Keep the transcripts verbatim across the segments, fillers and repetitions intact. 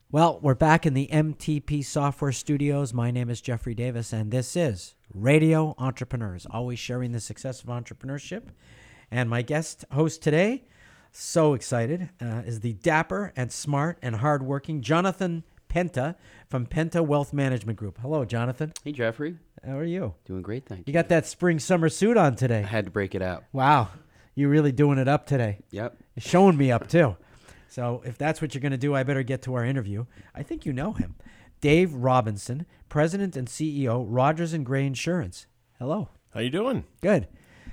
Well, we're back in the M T P Software Studios. My name is Jeffrey Davis, and this is Radio Entrepreneurs, always sharing the success of entrepreneurship. And my guest host today, so excited, uh, is the dapper and smart and hardworking Jonathan Penta from Penta Wealth Management Group. Hello, Jonathan. Hey, Jeffrey. How are you? Doing great, thank you. You got that spring summer suit on today. I had to break it out. Wow. You're really doing it up today. Yep. You're showing me up, too. So if that's what you're going to do, I better get to our interview. I think you know him. Dave Robinson, President and C E O, Rogers and Gray Insurance. Hello. How you doing? Good.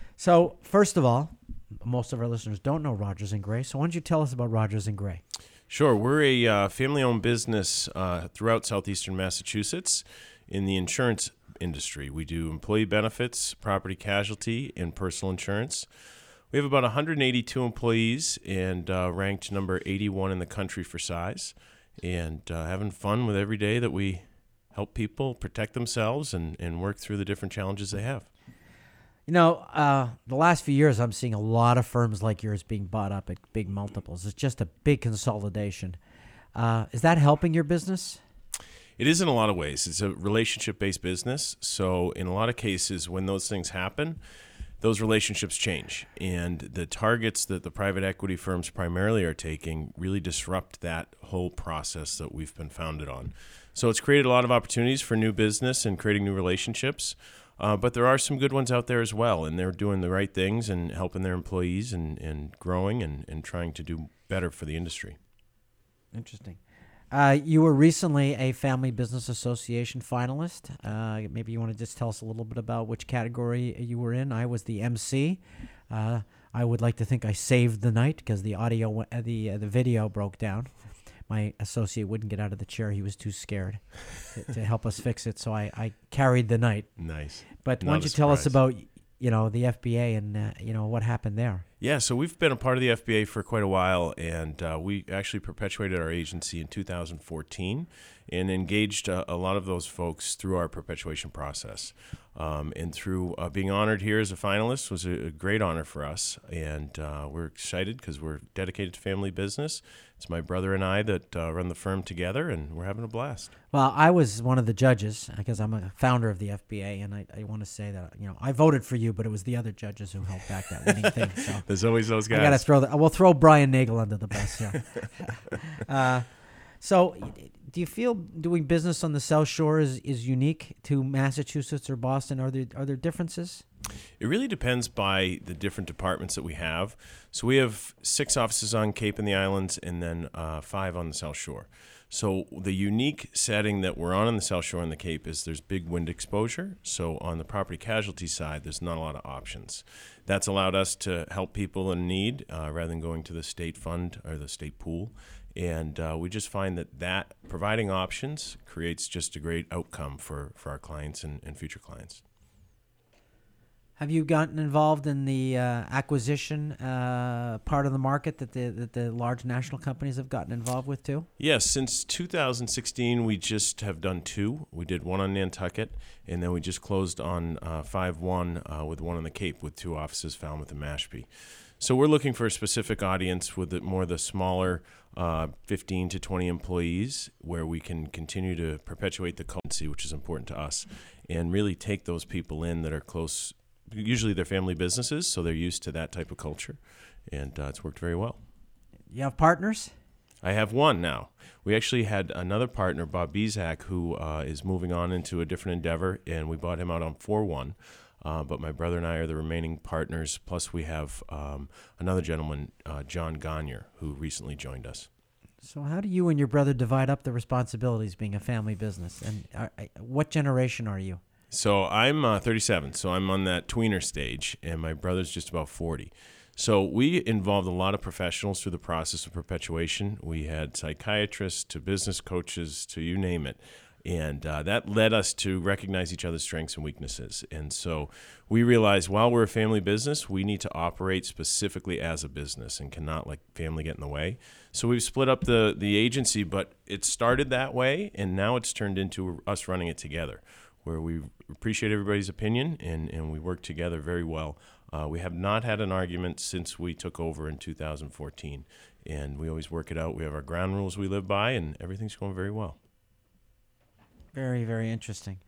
So first of all, most of our listeners don't know Rogers and Gray. So why don't you tell us about Rogers and Gray? Sure. We're a uh, family-owned business uh, throughout southeastern Massachusetts in the insurance industry. We do employee benefits, property casualty, and personal insurance. We have about one hundred eighty-two employees and uh, ranked number eighty-one in the country for size, and uh, having fun with every day that we help people protect themselves and, and work through the different challenges they have. You know, uh, the last few years, I'm seeing a lot of firms like yours being bought up at big multiples. It's just a big consolidation. Uh, is that helping your business? It is in a lot of ways. It's a relationship-based business, so in a lot of cases, when those things happen, those relationships change, and the targets that the private equity firms primarily are taking really disrupt that whole process that we've been founded on. So it's created a lot of opportunities for new business and creating new relationships, uh, but there are some good ones out there as well, and they're doing the right things and helping their employees and, and growing and, and trying to do better for the industry. Interesting. Uh, you were recently a Family Business Association finalist. Uh, maybe you want to just tell us a little bit about which category you were in. I was the M C. Uh, I would like to think I saved the night because the audio, uh, the uh, the video broke down. My associate wouldn't get out of the chair; he was too scared to, to help us fix it. So I, I carried the night. Nice. But Not why don't you a tell us surprise. about you know the F B A and uh, you know what happened there? Yeah, so we've been a part of the F B A for quite a while, and uh, we actually perpetuated our agency in two thousand fourteen and engaged uh, a lot of those folks through our perpetuation process. Um, and through uh, being honored here as a finalist was a, a great honor for us, and uh, we're excited because we're dedicated to family business. It's my brother and I that uh, run the firm together, and we're having a blast. Well, I was one of the judges because I'm a founder of the F B A, and I, I want to say that you know I voted for you, but it was the other judges who held back that winning thing. So There's always those guys. I got to throw the. We'll throw Brian Nagel under the bus. Yeah. uh, so, do you feel doing business on the South Shore is, is unique to Massachusetts or Boston? Are there are there differences? It really depends by the different departments that we have. So we have six offices on Cape and the Islands, and then uh, five on the South Shore. So the unique setting that we're on on the South Shore and the Cape is there's big wind exposure. So on the property casualty side, there's not a lot of options. That's allowed us to help people in need uh, rather than going to the state fund or the state pool. And uh, we just find that that providing options creates just a great outcome for, for our clients and, and future clients. Have you gotten involved in the uh, acquisition uh, part of the market that the that the large national companies have gotten involved with too? Yes, since two thousand sixteen, we just have done two. We did one on Nantucket, and then we just closed on uh, five one uh, with one on the Cape with two offices, Falmouth and Mashpee. So we're looking for a specific audience with the, more the smaller uh, fifteen to twenty employees where we can continue to perpetuate the culture, which is important to us, and really take those people in that are close. Usually they're family businesses, so they're used to that type of culture, and uh, it's worked very well. You have partners? I have one now. We actually had another partner, Bob Bezak, who uh, is moving on into a different endeavor, and we bought him out on four one. Uh, but my brother and I are the remaining partners, plus we have um, another gentleman, uh, John Gagner, who recently joined us. So how do you and your brother divide up the responsibilities being a family business? And are, what generation are you? So I'm uh, thirty-seven, so I'm on that tweener stage, and my brother's just about forty. So we involved a lot of professionals through the process of perpetuation. We had psychiatrists to business coaches to you name it. And uh, that led us to recognize each other's strengths and weaknesses. And so we realized while we're a family business, we need to operate specifically as a business and cannot let family get in the way. So we've split up the, the agency, but it started that way, and now it's turned into us running it together, where we appreciate everybody's opinion and, and we work together very well. Uh, we have not had an argument since we took over in two thousand fourteen, and we always work it out. We have our ground rules we live by, and everything's going very well. Very, very interesting.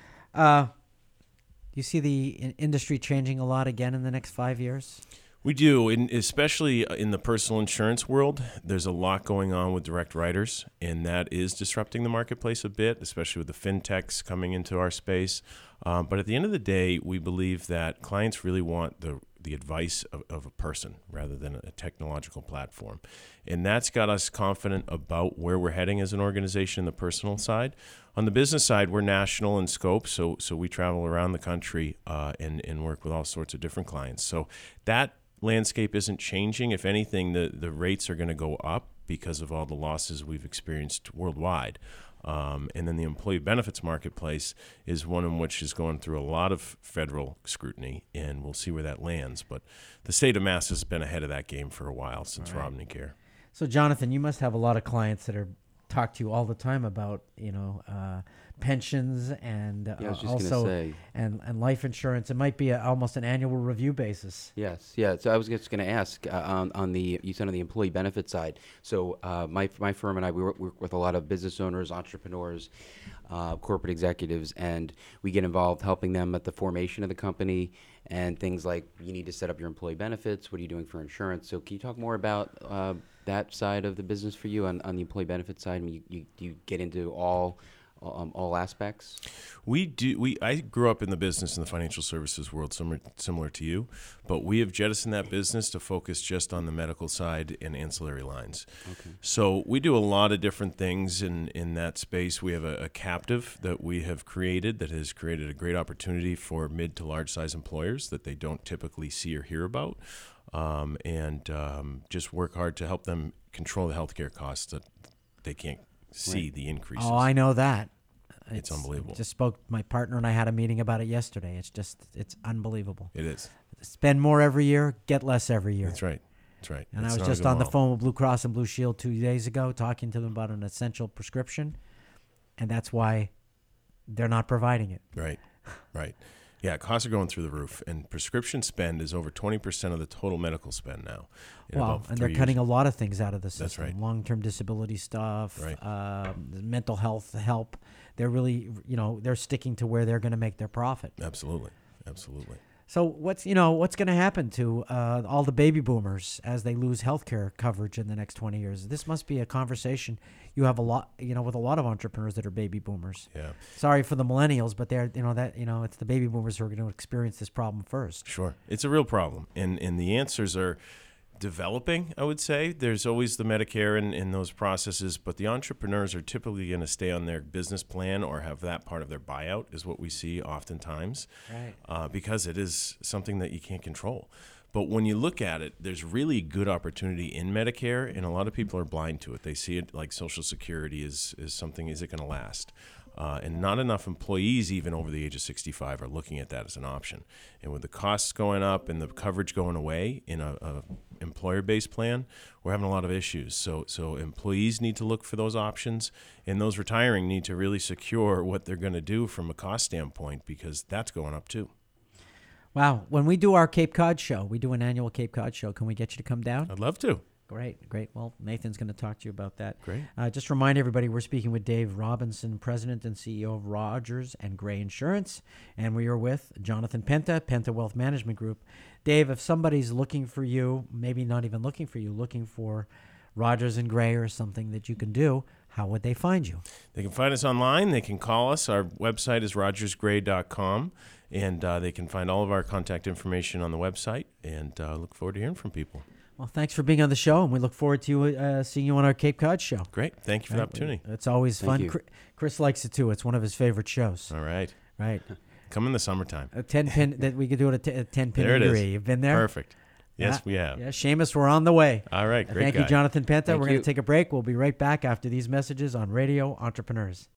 Uh, do you see the in- industry changing a lot again in the next five years? We do, and especially in the personal insurance world, there's a lot going on with direct writers, and that is disrupting the marketplace a bit, especially with the fintechs coming into our space. Um, but at the end of the day, we believe that clients really want the the advice of, of a person rather than a technological platform. And that's got us confident about where we're heading as an organization in the personal side. On the business side, we're national in scope, so so we travel around the country uh, and, and work with all sorts of different clients. So that landscape isn't changing. If anything, the, the rates are going to go up because of all the losses we've experienced worldwide. Um, and then the employee benefits marketplace is one in which is going through a lot of federal scrutiny, and we'll see where that lands. But the state of Mass has been ahead of that game for a while since Right. Romney Care. So, Jonathan, you must have a lot of clients that are talk to you all the time about, you know, uh, pensions and uh, Yeah, I was just also gonna say. and and life insurance. It might be a, almost an annual review basis. Yes, yeah. So I was just going to ask uh, on, on the you said on the employee benefit side. So uh, my my firm and I we work, work with a lot of business owners, entrepreneurs, uh, corporate executives, and we get involved helping them at the formation of the company and things like you need to set up your employee benefits. What are you doing for insurance? So can you talk more about uh, that side of the business for you on, on the employee benefit side? I mean, you, you do you get into all Um, all aspects? We do. We I grew up in the business in the financial services world, similar similar to you, but we have jettisoned that business to focus just on the medical side and ancillary lines. Okay. So we do a lot of different things in, in that space. We have a, a captive that we have created that has created a great opportunity for mid to large size employers that they don't typically see or hear about, um, and um, just work hard to help them control the healthcare costs that they can't see Right. the increases. Oh, I know that. It's unbelievable. Just spoke. My partner and I had a meeting about it yesterday. It's just, it's unbelievable. It is. Spend more every year, get less every year. That's right. That's right. And It's I was not a just good on the model. phone with Blue Cross and Blue Shield two days ago, talking to them about an essential prescription, and that's why they're not providing it. Right, right. Yeah, costs are going through the roof, and prescription spend is over twenty percent of the total medical spend now. in Well, about and three they're cutting years. a lot of things out of the system. That's right. Long-term disability stuff, Right. um, mental health help. They're really, you know, they're sticking to where they're going to make their profit. Absolutely, absolutely. So what's, you know, what's going to happen to uh, all the baby boomers as they lose health care coverage in the next twenty years? This must be a conversation you have a lot, you know, with a lot of entrepreneurs that are baby boomers. Yeah, Sorry for the millennials, but they're, you know, that, you know, it's the baby boomers who are going to experience this problem first. sure. It's a real problem, and and the answers are developing, I would say. There's always the Medicare and in those processes, but the entrepreneurs are typically going to stay on their business plan or have that part of their buyout is what we see oftentimes, Right. uh, because it is something that you can't control. But when you look at it, there's really good opportunity in Medicare, and a lot of people are blind to it. They see it like Social Security is, is something, is it going to last? Uh, and not enough employees, even over the age of sixty-five, are looking at that as an option. And with the costs going up and the coverage going away in a, a employer-based plan, we're having a lot of issues. So, so employees need to look for those options, and those retiring need to really secure what they're going to do from a cost standpoint, because that's going up too. Wow. When we do our Cape Cod show, we do an annual Cape Cod show. Can we get you to come down? I'd love to. Great, great. Well, Nathan's going to talk to you about that. Great. Uh, just remind everybody, we're speaking with Dave Robinson, President and C E O of Rogers and Gray Insurance, and we are with Jonathan Penta, Penta Wealth Management Group. Dave, if somebody's looking for you, maybe not even looking for you, looking for Rogers and Gray or something that you can do, how would they find you? They can find us online. They can call us. Our website is rogers gray dot com, and uh, they can find all of our contact information on the website, and uh, look forward to hearing from people. Well, thanks for being on the show, and we look forward to uh, seeing you on our Cape Cod show. Great. Thank you for the opportunity. It's always Thank fun. you. Chri- Chris likes it too. It's one of his favorite shows. All right. Right. Come in the summertime. A ten pin that we could do it at a ten pin There it is. degree. You've been there? Perfect. Yes, Yeah. we have. Yeah, Seamus, we're on the way. All right. Great Thank guy. you, Jonathan Penta. Thank We're going you. to take a break. We'll be right back after these messages on Radio Entrepreneurs.